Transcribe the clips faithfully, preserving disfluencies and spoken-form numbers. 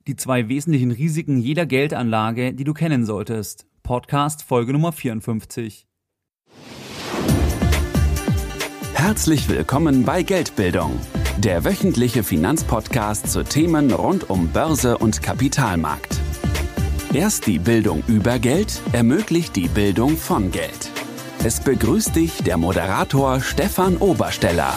Die zwei wesentlichen Risiken jeder Geldanlage, die du kennen solltest. Podcast Folge Nummer vierundfünfzig. Herzlich willkommen bei Geldbildung, der wöchentliche Finanzpodcast zu Themen rund um Börse und Kapitalmarkt. Erst die Bildung über Geld ermöglicht die Bildung von Geld. Es begrüßt dich der Moderator Stefan Obersteller.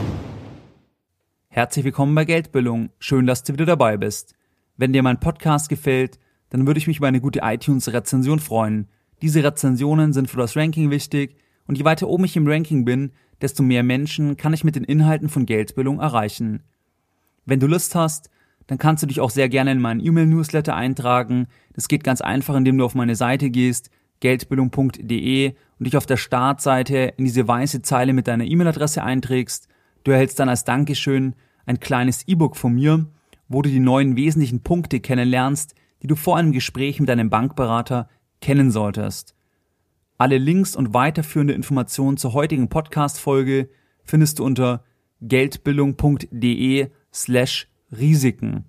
Herzlich willkommen bei Geldbildung. Schön, dass du wieder dabei bist. Wenn dir mein Podcast gefällt, dann würde ich mich über eine gute iTunes-Rezension freuen. Diese Rezensionen sind für das Ranking wichtig und je weiter oben ich im Ranking bin, desto mehr Menschen kann ich mit den Inhalten von Geldbildung erreichen. Wenn du Lust hast, dann kannst du dich auch sehr gerne in meinen E-Mail-Newsletter eintragen. Das geht ganz einfach, indem du auf meine Seite gehst, geldbildung punkt de, und dich auf der Startseite in diese weiße Zeile mit deiner E-Mail-Adresse einträgst. Du erhältst dann als Dankeschön ein kleines E-Book von mir, wo du die neun wesentlichen Punkte kennenlernst, die du vor einem Gespräch mit deinem Bankberater kennen solltest. Alle Links und weiterführende Informationen zur heutigen Podcast-Folge findest du unter geldbildung punkt de slash Risiken.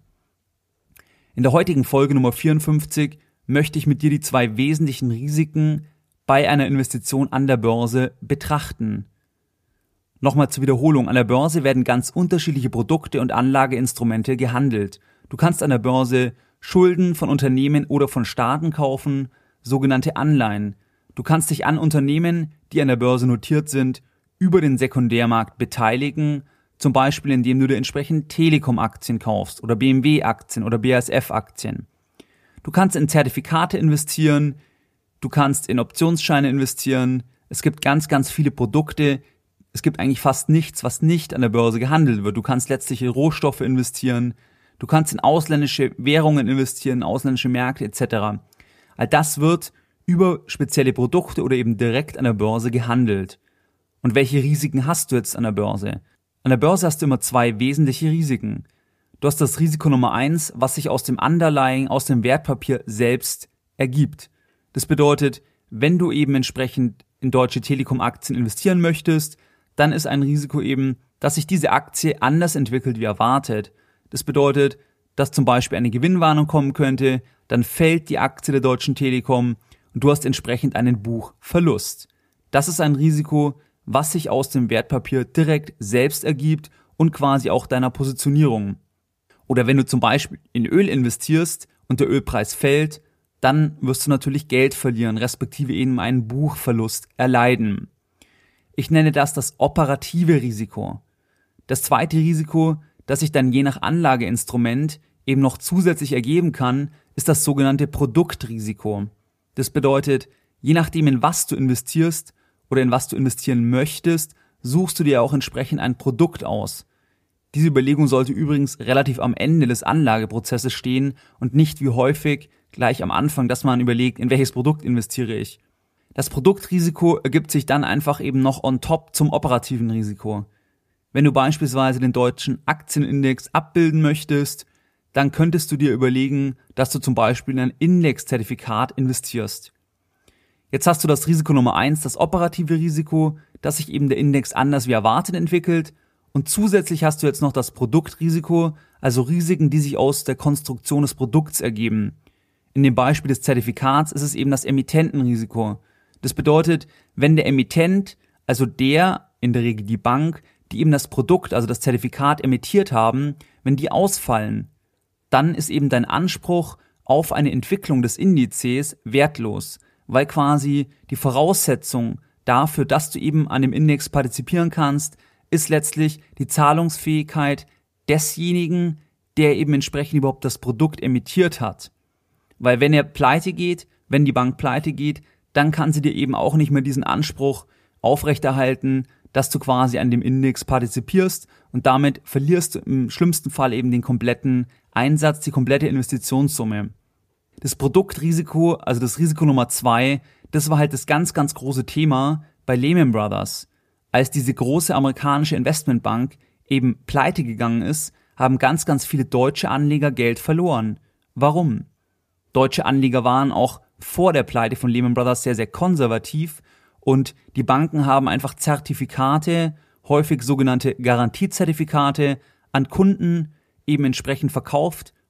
In der heutigen Folge Nummer vierundfünfzig möchte ich mit dir die zwei wesentlichen Risiken bei einer Investition an der Börse betrachten. Nochmal zur Wiederholung, an der Börse werden ganz unterschiedliche Produkte und Anlageinstrumente gehandelt. Du kannst an der Börse Schulden von Unternehmen oder von Staaten kaufen, sogenannte Anleihen. Du kannst dich an Unternehmen, die an der Börse notiert sind, über den Sekundärmarkt beteiligen, zum Beispiel indem du dir entsprechend Telekom-Aktien kaufst oder B M W-Aktien oder B A S F-Aktien. Du kannst in Zertifikate investieren, du kannst in Optionsscheine investieren. Es gibt ganz, ganz viele Produkte. Es gibt eigentlich fast nichts, was nicht an der Börse gehandelt wird. Du kannst letztlich in Rohstoffe investieren, du kannst in ausländische Währungen investieren, ausländische Märkte et cetera. All das wird über spezielle Produkte oder eben direkt an der Börse gehandelt. Und welche Risiken hast du jetzt an der Börse? An der Börse hast du immer zwei wesentliche Risiken. Du hast das Risiko Nummer eins, was sich aus dem Underlying, aus dem Wertpapier selbst ergibt. Das bedeutet, wenn du eben entsprechend in Deutsche Telekom-Aktien investieren möchtest, dann ist ein Risiko eben, dass sich diese Aktie anders entwickelt wie erwartet. Das bedeutet, dass zum Beispiel eine Gewinnwarnung kommen könnte, dann fällt die Aktie der Deutschen Telekom und du hast entsprechend einen Buchverlust. Das ist ein Risiko, was sich aus dem Wertpapier direkt selbst ergibt und quasi auch deiner Positionierung. Oder wenn du zum Beispiel in Öl investierst und der Ölpreis fällt, dann wirst du natürlich Geld verlieren, respektive eben einen Buchverlust erleiden. Ich nenne das das operative Risiko. Das zweite Risiko, das sich dann je nach Anlageinstrument eben noch zusätzlich ergeben kann, ist das sogenannte Produktrisiko. Das bedeutet, je nachdem in was du investierst oder in was du investieren möchtest, suchst du dir auch entsprechend ein Produkt aus. Diese Überlegung sollte übrigens relativ am Ende des Anlageprozesses stehen und nicht wie häufig gleich am Anfang, dass man überlegt, in welches Produkt investiere ich. Das Produktrisiko ergibt sich dann einfach eben noch on top zum operativen Risiko. Wenn du beispielsweise den deutschen Aktienindex abbilden möchtest, dann könntest du dir überlegen, dass du zum Beispiel in ein Indexzertifikat investierst. Jetzt hast du das Risiko Nummer eins, das operative Risiko, dass sich eben der Index anders wie erwartet entwickelt, und zusätzlich hast du jetzt noch das Produktrisiko, also Risiken, die sich aus der Konstruktion des Produkts ergeben. In dem Beispiel des Zertifikats ist es eben das Emittentenrisiko. Das bedeutet, wenn der Emittent, also der, in der Regel die Bank, die eben das Produkt, also das Zertifikat emittiert haben, wenn die ausfallen, dann ist eben dein Anspruch auf eine Entwicklung des Indizes wertlos, weil quasi die Voraussetzung dafür, dass du eben an dem Index partizipieren kannst, ist letztlich die Zahlungsfähigkeit desjenigen, der eben entsprechend überhaupt das Produkt emittiert hat. Weil wenn er pleite geht, wenn die Bank pleite geht, dann kann sie dir eben auch nicht mehr diesen Anspruch aufrechterhalten, dass du quasi an dem Index partizipierst, und damit verlierst du im schlimmsten Fall eben den kompletten Einsatz, die komplette Investitionssumme. Das Produktrisiko, also das Risiko Nummer zwei, das war halt das ganz, ganz große Thema bei Lehman Brothers. Als diese große amerikanische Investmentbank eben pleite gegangen ist, haben ganz, ganz viele deutsche Anleger Geld verloren. Warum? Deutsche Anleger waren auch vor der Pleite von Lehman Brothers sehr, sehr konservativ, und die Banken haben einfach Zertifikate, häufig sogenannte Garantiezertifikate, an Kunden eben entsprechend verkauft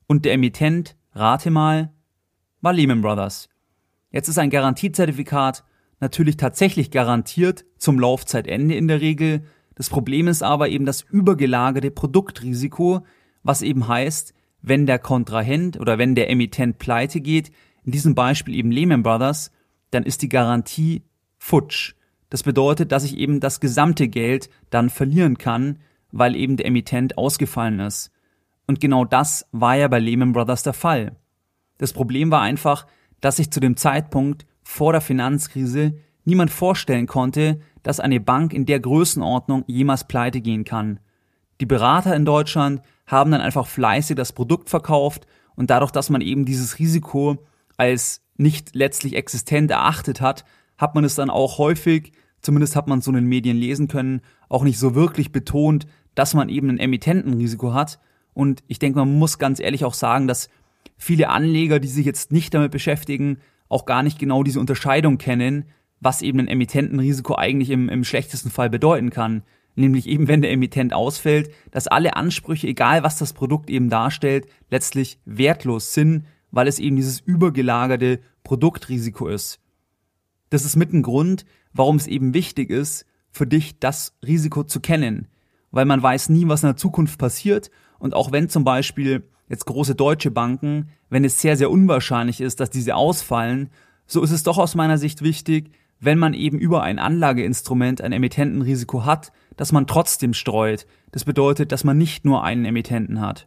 Und der Emittent, rate mal, war Lehman Brothers. Jetzt ist ein Garantiezertifikat natürlich tatsächlich garantiert zum Laufzeitende in der Regel. Das Problem ist aber eben das übergelagerte Produktrisiko, was eben heißt, wenn der Kontrahent oder wenn der Emittent pleite geht, in diesem Beispiel eben Lehman Brothers, dann ist die Garantie futsch. Das bedeutet, dass ich eben das gesamte Geld dann verlieren kann, weil eben der Emittent ausgefallen ist. Und genau das war ja bei Lehman Brothers der Fall. Das Problem war einfach, dass sich zu dem Zeitpunkt vor der Finanzkrise niemand vorstellen konnte, dass eine Bank in der Größenordnung jemals pleite gehen kann. Die Berater in Deutschland haben dann einfach fleißig das Produkt verkauft und dadurch, dass man eben dieses Risiko als nicht letztlich existent erachtet hat, hat man es dann auch häufig, zumindest hat man so in den Medien lesen können, auch nicht so wirklich betont, dass man eben ein Emittentenrisiko hat. Und ich denke, man muss ganz ehrlich auch sagen, dass viele Anleger, die sich jetzt nicht damit beschäftigen, auch gar nicht genau diese Unterscheidung kennen, was eben ein Emittentenrisiko eigentlich im, im schlechtesten Fall bedeuten kann. Nämlich eben, wenn der Emittent ausfällt, dass alle Ansprüche, egal was das Produkt eben darstellt, letztlich wertlos sind, weil es eben dieses übergelagerte Produktrisiko ist. Das ist mit ein Grund, warum es eben wichtig ist, für dich das Risiko zu kennen. Weil man weiß nie, was in der Zukunft passiert. Und auch wenn zum Beispiel jetzt große deutsche Banken, wenn es sehr, sehr unwahrscheinlich ist, dass diese ausfallen, so ist es doch aus meiner Sicht wichtig, wenn man eben über ein Anlageinstrument ein Emittentenrisiko hat, dass man trotzdem streut. Das bedeutet, dass man nicht nur einen Emittenten hat.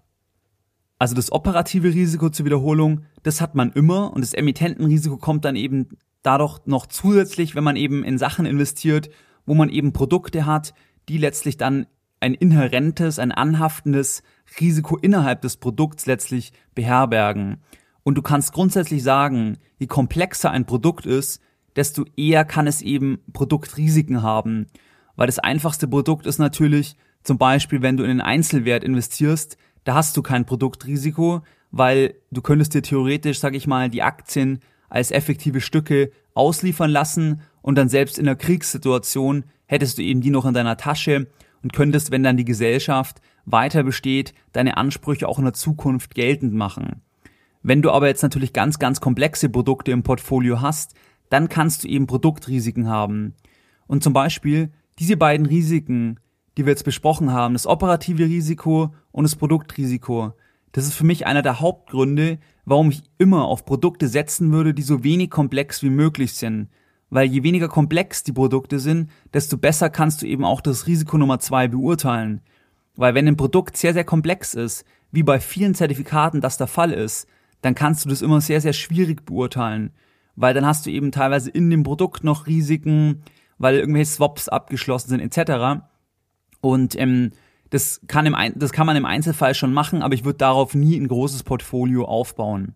Also das operative Risiko zur Wiederholung, das hat man immer und das Emittentenrisiko kommt dann eben dadurch noch zusätzlich, wenn man eben in Sachen investiert, wo man eben Produkte hat, die letztlich dann ein inhärentes, ein anhaftendes Risiko innerhalb des Produkts letztlich beherbergen. Und du kannst grundsätzlich sagen, je komplexer ein Produkt ist, desto eher kann es eben Produktrisiken haben. Weil das einfachste Produkt ist natürlich, zum Beispiel, wenn du in einen Einzelwert investierst, da hast du kein Produktrisiko, weil du könntest dir theoretisch, sag ich mal, die Aktien als effektive Stücke ausliefern lassen und dann selbst in einer Kriegssituation hättest du eben die noch in deiner Tasche und könntest, wenn dann die Gesellschaft weiter besteht, deine Ansprüche auch in der Zukunft geltend machen. Wenn du aber jetzt natürlich ganz, ganz komplexe Produkte im Portfolio hast, dann kannst du eben Produktrisiken haben. Und zum Beispiel diese beiden Risiken, die wir jetzt besprochen haben, das operative Risiko und das Produktrisiko, das ist für mich einer der Hauptgründe, warum ich immer auf Produkte setzen würde, die so wenig komplex wie möglich sind. Weil je weniger komplex die Produkte sind, desto besser kannst du eben auch das Risiko Nummer zwei beurteilen. Weil wenn ein Produkt sehr, sehr komplex ist, wie bei vielen Zertifikaten das der Fall ist, dann kannst du das immer sehr, sehr schwierig beurteilen. Weil dann hast du eben teilweise in dem Produkt noch Risiken, weil irgendwelche Swaps abgeschlossen sind et cetera. Und ähm, das kann, im Ein- das kann man im Einzelfall schon machen, aber ich würde darauf nie ein großes Portfolio aufbauen.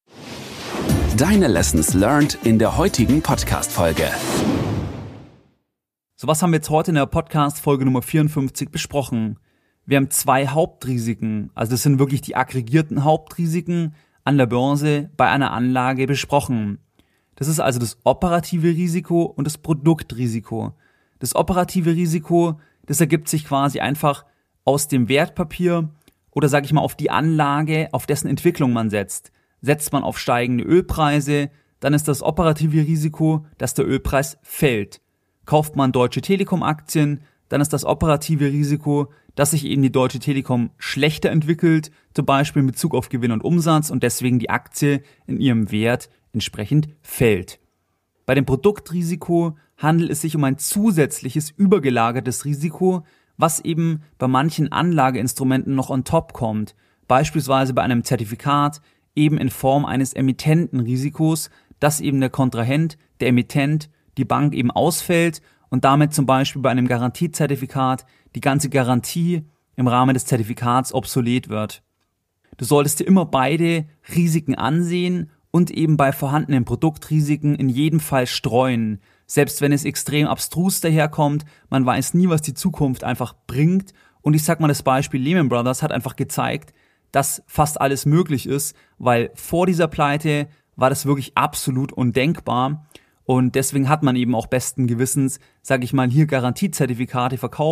Deine Lessons learned in der heutigen Podcast-Folge. So, was haben wir jetzt heute in der Podcast-Folge Nummer vierundfünfzig besprochen? Wir haben zwei Hauptrisiken, also das sind wirklich die aggregierten Hauptrisiken an der Börse bei einer Anlage besprochen. Das ist also das operative Risiko und das Produktrisiko. Das operative Risiko, das ergibt sich quasi einfach aus dem Wertpapier oder sage ich mal auf die Anlage, auf dessen Entwicklung man setzt. Setzt man auf steigende Ölpreise, dann ist das operative Risiko, dass der Ölpreis fällt. Kauft man Deutsche Telekom-Aktien, dann ist das operative Risiko, dass sich eben die Deutsche Telekom schlechter entwickelt, zum Beispiel in Bezug auf Gewinn und Umsatz und deswegen die Aktie in ihrem Wert entsprechend fällt. Bei dem Produktrisiko handelt es sich um ein zusätzliches übergelagertes Risiko, was eben bei manchen Anlageinstrumenten noch on top kommt, beispielsweise bei einem Zertifikat, eben in Form eines Emittentenrisikos, dass eben der Kontrahent, der Emittent, die Bank eben ausfällt und damit zum Beispiel bei einem Garantiezertifikat die ganze Garantie im Rahmen des Zertifikats obsolet wird. Du solltest dir immer beide Risiken ansehen und eben bei vorhandenen Produktrisiken in jedem Fall streuen. Selbst wenn es extrem abstrus daherkommt, man weiß nie, was die Zukunft einfach bringt. Und ich sag mal, das Beispiel Lehman Brothers hat einfach gezeigt, dass fast alles möglich ist, weil vor dieser Pleite war das wirklich absolut undenkbar. Und deswegen hat man eben auch besten Gewissens, sage ich mal, hier Garantiezertifikate verkauft,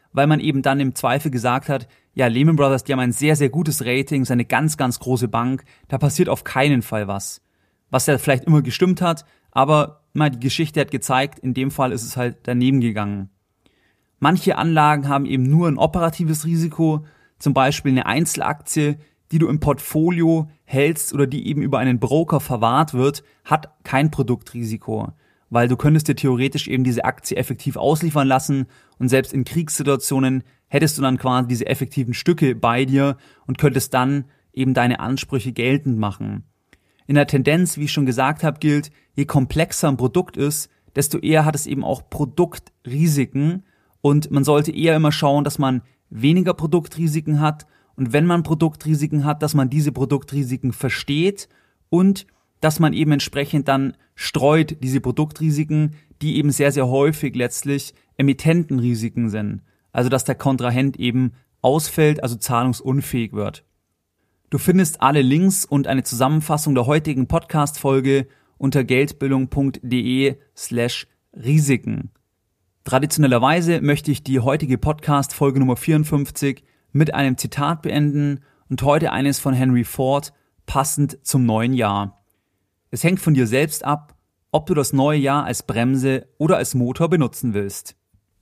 weil man eben dann im Zweifel gesagt hat, ja, Lehman Brothers, die haben ein sehr, sehr gutes Rating, ist eine ganz, ganz große Bank, da passiert auf keinen Fall was. Was ja vielleicht immer gestimmt hat, aber mal die Geschichte hat gezeigt, in dem Fall ist es halt daneben gegangen. Manche Anlagen haben eben nur ein operatives Risiko, zum Beispiel eine Einzelaktie, die du im Portfolio hältst oder die eben über einen Broker verwahrt wird, hat kein Produktrisiko, weil du könntest dir theoretisch eben diese Aktie effektiv ausliefern lassen und selbst in Kriegssituationen hättest du dann quasi diese effektiven Stücke bei dir und könntest dann eben deine Ansprüche geltend machen. In der Tendenz, wie ich schon gesagt habe, gilt, je komplexer ein Produkt ist, desto eher hat es eben auch Produktrisiken und man sollte eher immer schauen, dass man weniger Produktrisiken hat und wenn man Produktrisiken hat, dass man diese Produktrisiken versteht und dass man eben entsprechend dann streut diese Produktrisiken, die eben sehr, sehr häufig letztlich Emittentenrisiken sind. Also dass der Kontrahent eben ausfällt, also zahlungsunfähig wird. Du findest alle Links und eine Zusammenfassung der heutigen Podcast-Folge unter geldbildung.de slash Risiken. Traditionellerweise möchte ich die heutige Podcast-Folge Nummer vierundfünfzig mit einem Zitat beenden und heute eines von Henry Ford, passend zum neuen Jahr. Es hängt von dir selbst ab, ob du das neue Jahr als Bremse oder als Motor benutzen willst.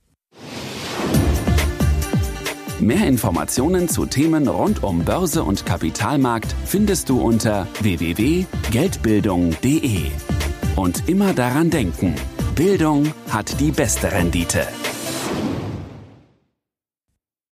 Mehr Informationen zu Themen rund um Börse und Kapitalmarkt findest du unter w w w punkt geldbildung punkt de. Und immer daran denken, Bildung hat die beste Rendite.